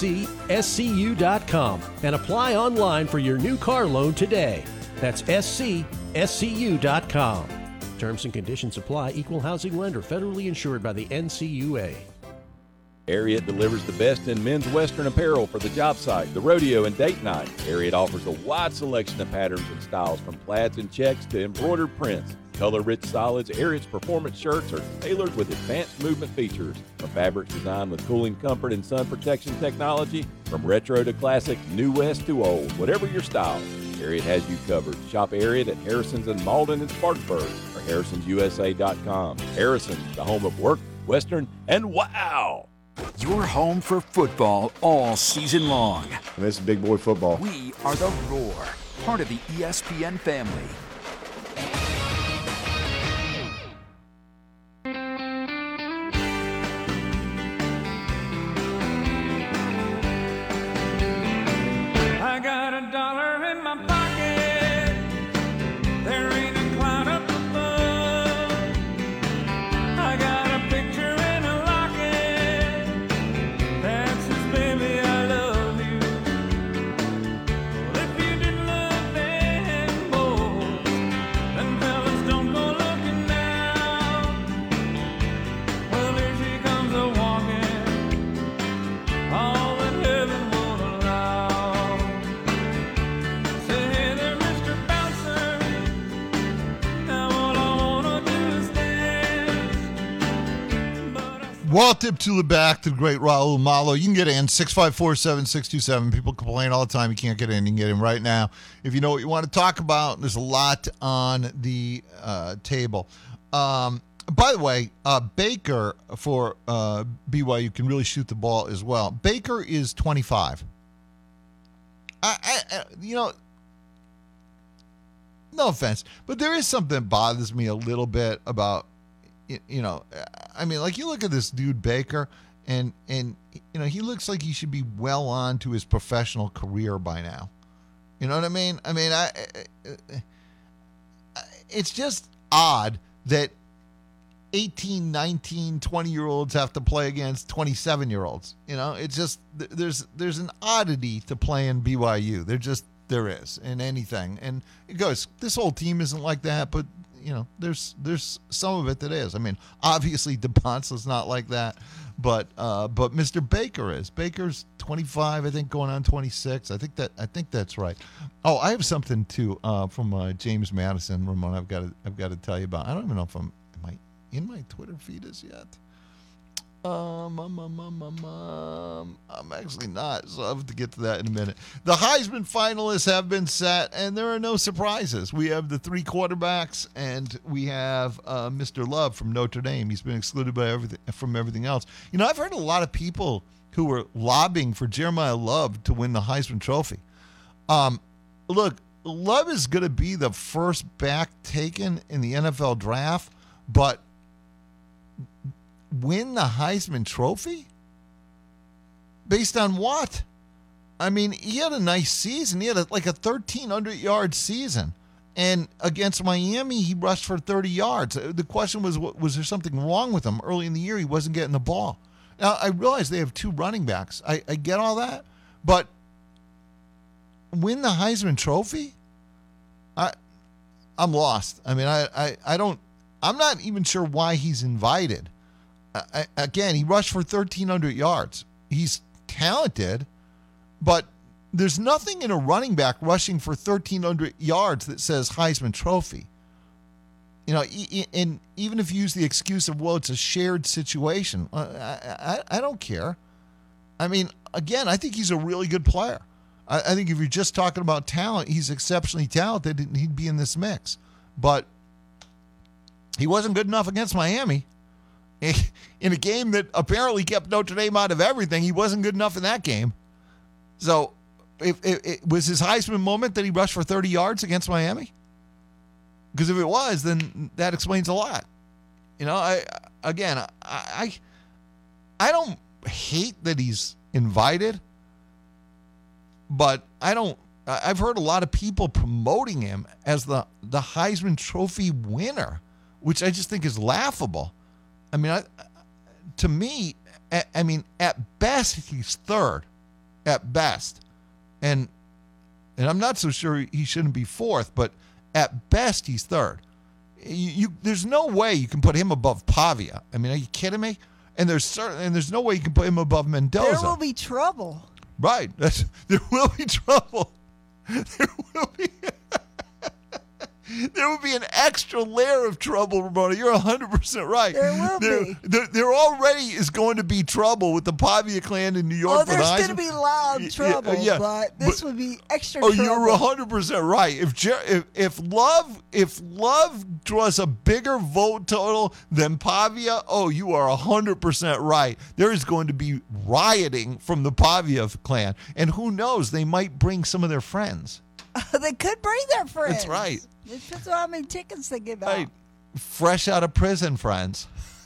scscu.com, and apply online for your new car loan today. That's scscu.com. Terms and conditions apply. Equal housing lender. Federally insured by the NCUA. Ariat delivers the best in men's Western apparel for the job site, the rodeo, and date night. Ariat offers a wide selection of patterns and styles, from plaids and checks to embroidered prints. Color-rich solids, Ariat's performance shirts are tailored with advanced movement features. Our fabrics designed with cooling comfort and sun protection technology. From retro to classic, new west to old, whatever your style, Ariat has you covered. Shop Ariat at Harrison's in Malden and Spartanburg or harrisonsusa.com. Harrison's, the home of work, Western, and wow! You're home for football all season long. And this is Big Boy Football. We are the Roar, part of the ESPN family. I got $1 in my pocket. There ain't a cloud up above. I got a picture in a locket that says, baby, I love you. Well, if you didn't love them boys, then fellas don't go looking now. Well, here she comes a walking, all that heaven won't allow. Say, hey Walt Diptula back to the great Raul Malo. You can get in 654-7627. People complain all the time you can't get in. You can get in right now. If you know what you want to talk about, there's a lot on the table. By the way, Baker for BYU can really shoot the ball as well. Baker is 25. No offense, but there is something that bothers me a little bit about, you look at this dude Baker, and he looks like he should be well on to his professional career by now. You know what I mean? It's just odd that 18, 19, 20-year-olds have to play against 27-year-olds. It's just there's an oddity to playing BYU. There is in anything, and it goes. This whole team isn't like that, but there's some of it that is. Obviously DePonce's not like that, but Mr. Baker is. Baker's 25, I think, going on 26. I think that's right. Oh, I have something too from James Madison, Ramon. I've got to tell you about. I don't even know if am I in my Twitter feed as yet. I'm actually not, so I'll have to get to that in a minute. The Heisman finalists have been set, and there are no surprises. We have the 3 quarterbacks, and we have Mr. Love from Notre Dame. He's been excluded from everything else. I've heard a lot of people who were lobbying for Jeremiah Love to win the Heisman Trophy. Look, Love is going to be the first back taken in the NFL draft, but win the Heisman Trophy? Based on what? He had a nice season. He had a 1,300-yard season. And against Miami, he rushed for 30 yards. The question was there something wrong with him? Early in the year, he wasn't getting the ball. Now, I realize they have 2 running backs. I get all that. But win the Heisman Trophy? I'm lost. I'm not even sure why he's invited. Again, he rushed for 1,300 yards. He's talented, but there's nothing in a running back rushing for 1,300 yards that says Heisman Trophy. And even if you use the excuse of, well, it's a shared situation, I don't care. Again, I think he's a really good player. I think if you're just talking about talent, he's exceptionally talented and he'd be in this mix. But he wasn't good enough against Miami. In a game that apparently kept Notre Dame out of everything, he wasn't good enough in that game. So if it was his Heisman moment that he rushed for 30 yards against Miami? Because if it was, then that explains a lot. I don't hate that he's invited, but I've heard a lot of people promoting him as the Heisman Trophy winner, which I just think is laughable. To me, at best, he's third. At best. And I'm not so sure he shouldn't be fourth, but at best, he's third. There's no way you can put him above Pavia. Are you kidding me? And there's no way you can put him above Mendoza. There will be trouble. Right. There will be trouble. There will be an extra layer of trouble, Ramona. You're 100% right. There will be. There already is going to be trouble with the Pavia clan in New York. There's going to be loud trouble, but this would be extra trouble. You're 100% right. If Love draws a bigger vote total than Pavia, you are 100% right. There is going to be rioting from the Pavia clan, and who knows? They might bring some of their friends. They could bring their friends. That's right. It depends on how many tickets they give out. Right. Fresh out of prison friends.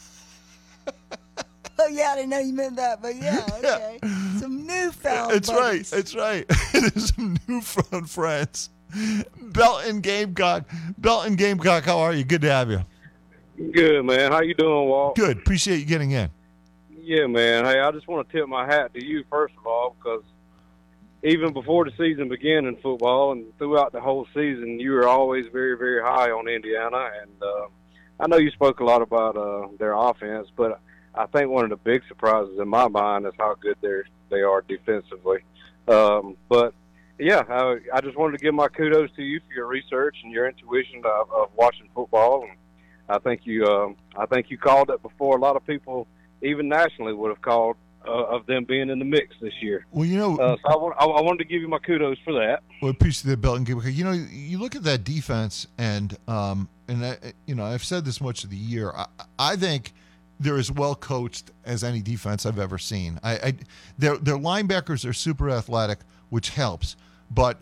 Oh, yeah, I didn't know you meant that, but yeah, okay. Some newfound buddies. That's right. There's some newfound friends. Belton Gamecock, how are you? Good to have you. Good, man. How you doing, Walt? Good. Appreciate you getting in. Yeah, man. Hey, I just want to tip my hat to you, first of all, because even before the season began in football and throughout the whole season, you were always very, very high on Indiana. And I know you spoke a lot about their offense, but I think one of the big surprises in my mind is how good they are defensively. But, yeah, I just wanted to give my kudos to you for your research and your intuition of watching football. And I think you called it before a lot of people even nationally, would have called of them being in the mix this year. Well, so I wanted to give you my kudos for that. Well, appreciate that, Belton. You look at that defense, and I've said this much of the year. I think they're as well coached as any defense I've ever seen. Their linebackers are super athletic, which helps, but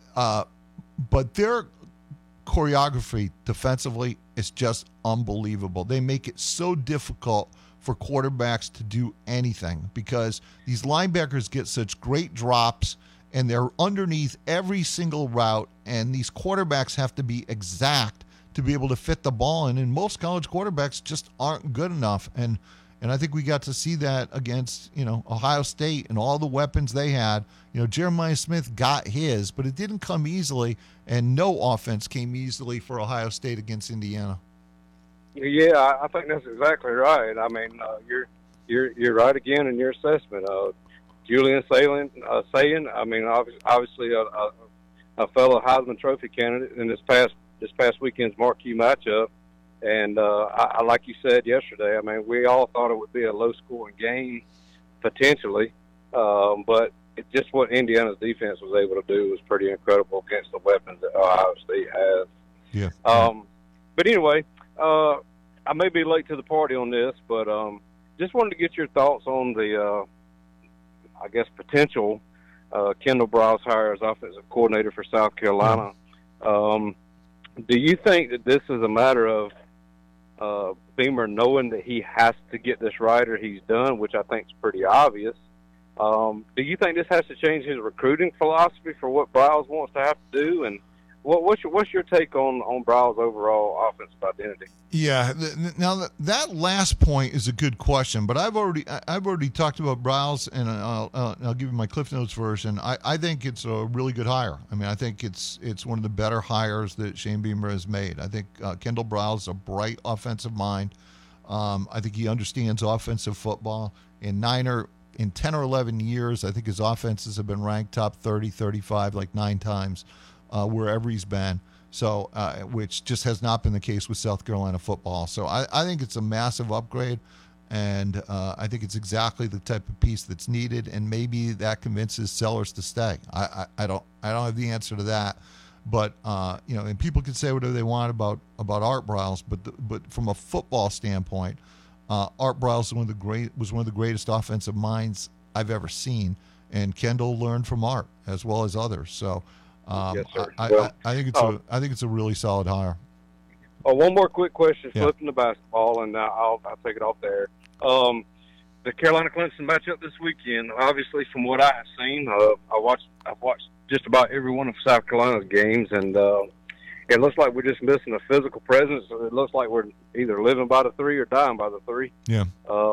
their choreography defensively is just unbelievable. They make it so difficult for quarterbacks to do anything because these linebackers get such great drops and they're underneath every single route, and these quarterbacks have to be exact to be able to fit the ball in, and most college quarterbacks just aren't good enough. And I think we got to see that against, Ohio State and all the weapons they had. Jeremiah Smith got his, but it didn't come easily, and no offense came easily for Ohio State against Indiana. Yeah, I think that's exactly right. I mean, you're right again in your assessment. Julian Sayin, I mean, obviously a fellow Heisman Trophy candidate in this past weekend's marquee matchup. And I like you said yesterday, I mean, we all thought it would be a low-scoring game potentially, but just what Indiana's defense was able to do was pretty incredible against the weapons that Ohio State has. Yeah. But anyway, I may be late to the party on this, but just wanted to get your thoughts on the, potential Kendall Briles hire as offensive coordinator for South Carolina. Do you think that this is a matter of Beamer knowing that he has to get this right or he's done, which I think is pretty obvious? Do you think this has to change his recruiting philosophy for what Briles wants to have to do? And what's your take on Briles' overall offensive identity? Yeah, now that last point is a good question, but I've already talked about Briles, and I'll give you my Cliff Notes version. I think it's a really good hire. I mean, I think it's one of the better hires that Shane Beamer has made. I think Kendall Briles is a bright offensive mind. I think he understands offensive football. In 10 or 11 years, I think his offenses have been ranked top 30, 35, like 9 times, wherever he's been. So, which just has not been the case with South Carolina football. So I think it's a massive upgrade, and I think it's exactly the type of piece that's needed, and maybe that convinces Sellers to stay. I don't have the answer to that, but and people can say whatever they want about Art Briles, but from a football standpoint, Art Briles was one of the greatest offensive minds I've ever seen, and Kendall learned from Art as well as others. So. Yes, sir. I think it's a really solid hire. One more quick question, Yeah. flipping the basketball, and I'll take it off there. The Carolina-Clemson matchup this weekend. Obviously, from what I have seen, I've watched just about every one of South Carolina's games, and it looks like we're just missing a physical presence. It looks like we're either living by the 3 or dying by the 3. Yeah.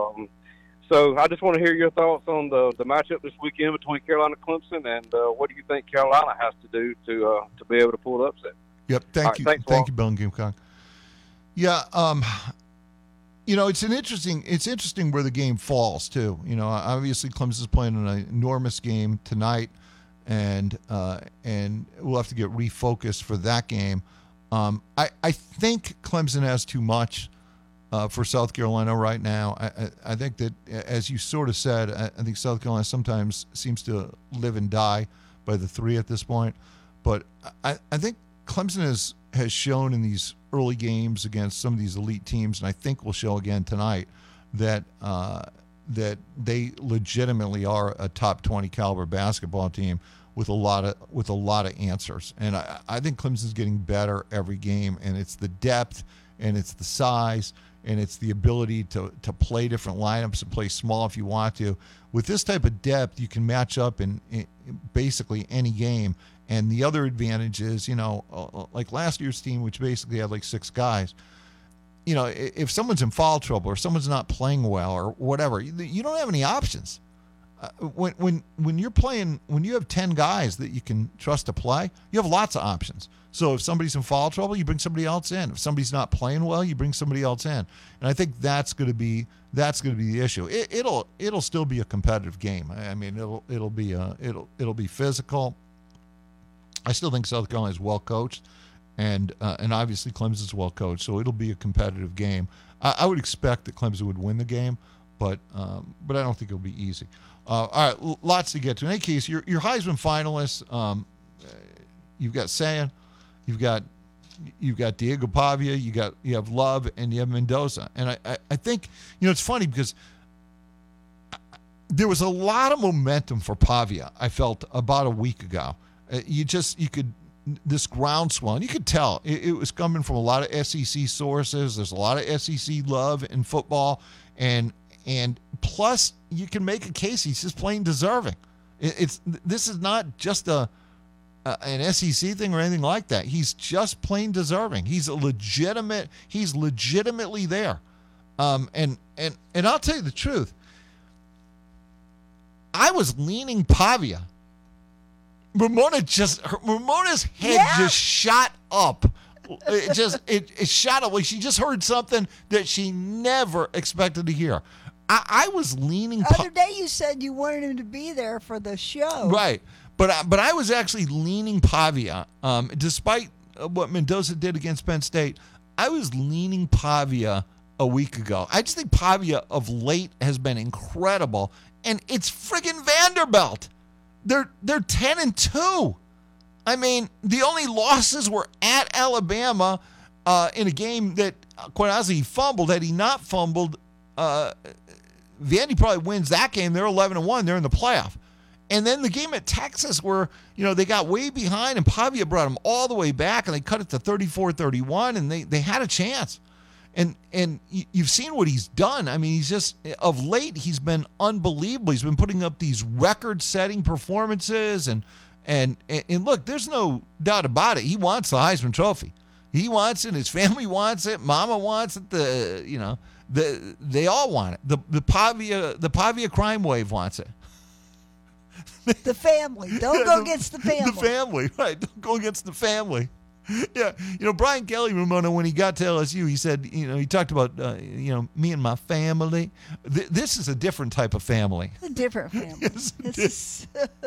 So I just want to hear your thoughts on the matchup this weekend between Carolina and Clemson, and what do you think Carolina has to do to be able to pull the upset? Yep. Thank you. Thank you, Bill and Gamecock. Yeah. It's interesting where the game falls too. Obviously Clemson's playing an enormous game tonight, and we'll have to get refocused for that game. I think Clemson has too much for South Carolina right now. I think that, as you sort of said, I think South Carolina sometimes seems to live and die by the 3 at this point. But I think Clemson has shown in these early games against some of these elite teams, and I think will show again tonight, that they legitimately are a top 20 caliber basketball team with a lot of answers. And I think Clemson's getting better every game, and it's the depth, and it's the size, and it's the ability to play different lineups and play small if you want to. With this type of depth, you can match up in basically any game. And the other advantage is, like last year's team, which basically had like 6 guys, if someone's in foul trouble or someone's not playing well or whatever, you don't have any options. When you're playing, when you have 10 guys that you can trust to play, you have lots of options. So if somebody's in foul trouble, you bring somebody else in. If somebody's not playing well, you bring somebody else in. And I think that's going to be the issue. It'll still be a competitive game. I mean, it'll be physical. I still think South Carolina is well coached, and obviously Clemson's well coached. So it'll be a competitive game. I would expect that Clemson would win the game. but I don't think it'll be easy. All right, lots to get to. In any case, your Heisman finalists, you've got Sayan, you've got Diego Pavia, you have Love, and you have Mendoza. And I think, it's funny because there was a lot of momentum for Pavia, I felt, about a week ago. This groundswell, and you could tell it was coming from a lot of SEC sources. There's a lot of SEC love in football, and plus you can make a case he's just plain deserving. This is not just an SEC thing or anything like that. He's just plain deserving. He's legitimately there. And I'll tell you the truth. I was leaning Pavia. Ramona's head just shot up. It shot up. Like she just heard something that she never expected to hear. I was leaning. The other day you said you wanted him to be there for the show. Right. But I was actually leaning Pavia. Despite what Mendoza did against Penn State, I was leaning Pavia a week ago. I just think Pavia of late has been incredible. And it's friggin' Vanderbilt. They're 10-2. I mean, the only losses were at Alabama in a game that, quite honestly, he fumbled. Had he not fumbled, Vandy probably wins that game. They're 11-1. They're in the playoff. And then the game at Texas where, they got way behind and Pavia brought them all the way back and they cut it to 34-31 and they had a chance. And you've seen what he's done. I mean, he's just, of late, he's been unbelievable. He's been putting up these record-setting performances. And look, there's no doubt about it. He wants the Heisman Trophy. He wants it. His family wants it. Mama wants it. They all want it. The Pavia crime wave wants it. The family. Don't go against the family. The family, right. Don't go against the family. Yeah, Brian Kelly, Ramona, when he got to LSU, he said, he talked about, me and my family. This is a different type of family. A different family. This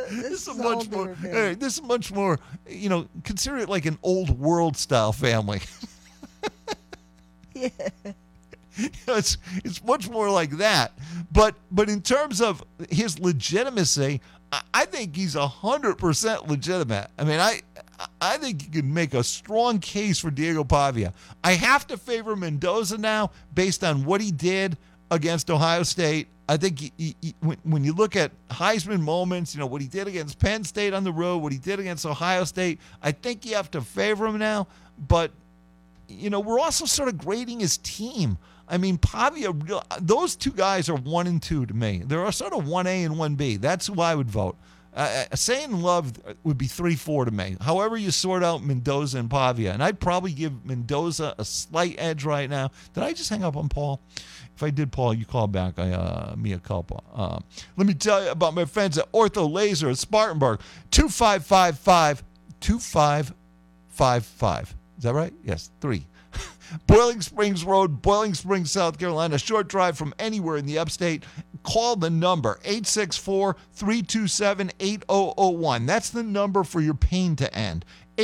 is much more, consider it like an old world style family. Yeah. It's much more like that. But in terms of his legitimacy, I think he's 100% legitimate. I mean, I think you can make a strong case for Diego Pavia. I have to favor Mendoza now based on what he did against Ohio State. I think when you look at Heisman moments, what he did against Penn State on the road, what he did against Ohio State, I think you have to favor him now. But, we're also sort of grading his team. I mean, Pavia, those two guys are 1 and 2 to me. They're sort of 1A and 1B. That's who I would vote. Saying Love would be 3-4 to me. However you sort out Mendoza and Pavia. And I'd probably give Mendoza a slight edge right now. Did I just hang up on Paul? If I did, Paul, you call back. Mea culpa. Let me tell you about my friends at Ortho Laser at Spartanburg. 2555-2555. Is that right? Yes, 3. Boiling Springs Road, Boiling Springs, South Carolina. Short drive from anywhere in the upstate. Call the number 864-327-8001. That's the number for your pain to end.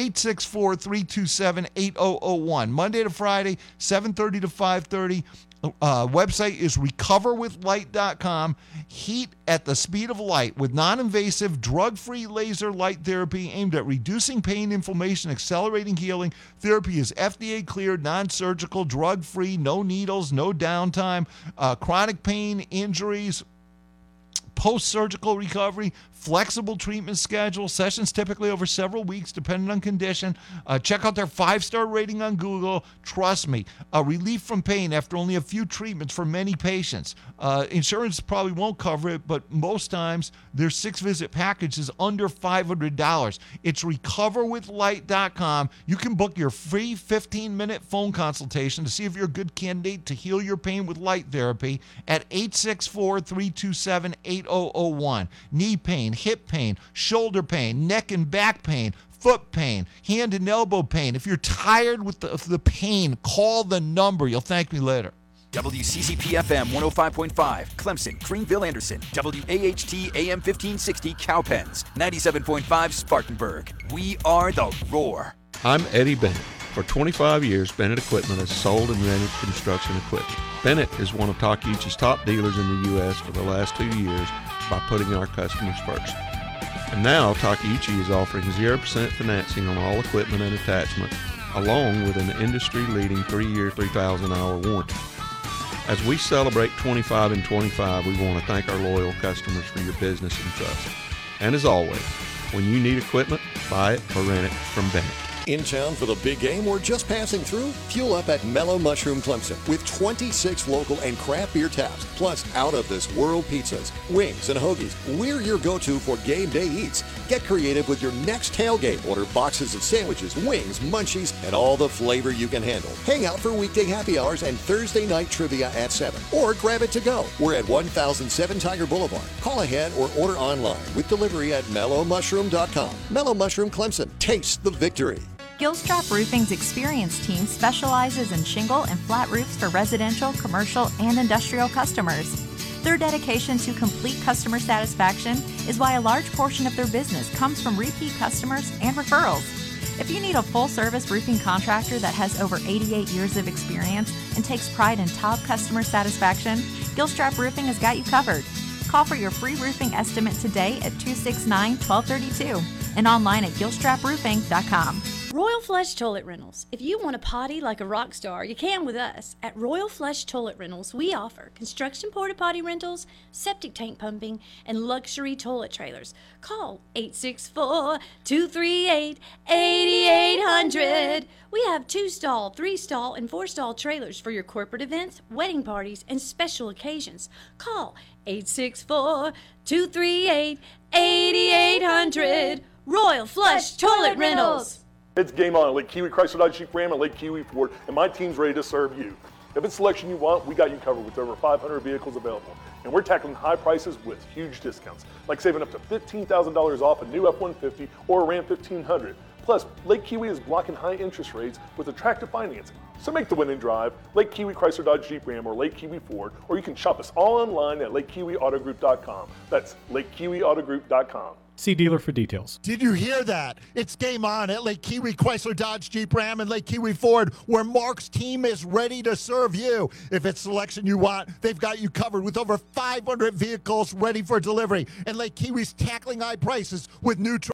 864-327-8001. Monday to Friday, 7:30 to 5:30. Website is recoverwithlight.com. Heat at the speed of light with non-invasive, drug-free laser light therapy aimed at reducing pain, inflammation, accelerating healing. Therapy is FDA cleared, non-surgical, drug-free, no needles, no downtime. Chronic pain, injuries, post-surgical recovery, flexible treatment schedule, sessions typically over several weeks depending on condition. Check out their 5-star rating on Google. Trust me, relief from pain after only a few treatments for many patients. Insurance probably won't cover it, but most times their 6-visit package is under $500. It's recoverwithlight.com. You can book your free 15-minute phone consultation to see if you're a good candidate to heal your pain with light therapy at 864-327-8001. Knee pain, hip pain, shoulder pain, neck and back pain, foot pain, hand and elbow pain. If you're tired with the pain, call the number. You'll thank me later. WCCP-FM 105.5, Clemson, Greenville, Anderson. WAHT AM 1560, Cowpens. 97.5, Spartanburg. We are the Roar. I'm Eddie Bennett. For 25 years, Bennett Equipment has sold and rented construction equipment. Bennett is one of Takeuchi's top dealers in the U.S. for the last 2 years by putting our customers first. And now Takeuchi is offering 0% financing on all equipment and attachments, along with an industry-leading 3-year, 3,000-hour warranty. As we celebrate 25 and 25, we want to thank our loyal customers for your business and trust. And as always, when you need equipment, buy it or rent it from Bennett. In town for the big game or just passing through? Fuel up at Mellow Mushroom Clemson with 26 local and craft beer taps, plus out-of-this-world pizzas, wings, and hoagies. We're your go-to for game day eats. Get creative with your next tailgate. Order boxes of sandwiches, wings, munchies, and all the flavor you can handle. Hang out for weekday happy hours and Thursday night trivia at 7. Or grab it to go. We're at 1007 Tiger Boulevard. Call ahead or order online with delivery at mellowmushroom.com. Mellow Mushroom Clemson. Taste the victory. Gilstrap Roofing's experienced team specializes in shingle and flat roofs for residential, commercial, and industrial customers. Their dedication to complete customer satisfaction is why a large portion of their business comes from repeat customers and referrals. If you need a full-service roofing contractor that has over 88 years of experience and takes pride in top customer satisfaction, Gilstrap Roofing has got you covered. Call for your free roofing estimate today at 269-1232 and online at gilstraproofing.com. Royal Flush Toilet Rentals. If you want to potty like a rock star, you can with us. At Royal Flush Toilet Rentals, we offer construction porta-potty rentals, septic tank pumping, and luxury toilet trailers. Call 864-238-8800. We have 2-stall, 3-stall, and 4-stall trailers for your corporate events, wedding parties, and special occasions. Call 864-238-8800. Royal Flush Toilet Rentals. It's game on at Lake Kiwi Chrysler Dodge Jeep Ram and Lake Kiwi Ford, and my team's ready to serve you. If it's selection you want, we got you covered with over 500 vehicles available. And we're tackling high prices with huge discounts, like saving up to $15,000 off a new F-150 or a Ram 1500. Plus, Lake Kiwi is blocking high interest rates with attractive financing. So make the winning drive, Lake Kiwi Chrysler Dodge Jeep Ram or Lake Kiwi Ford, or you can shop us all online at LakeKiwiAutoGroup.com. That's LakeKiwiAutoGroup.com. See dealer for details. Did you hear that? It's game on at Lake Kiwi Chrysler Dodge Jeep Ram and Lake Kiwi Ford, where Mark's team is ready to serve you. If it's selection you want, they've got you covered with over 500 vehicles ready for delivery. And Lake Kiwi's tackling high prices with new trucks.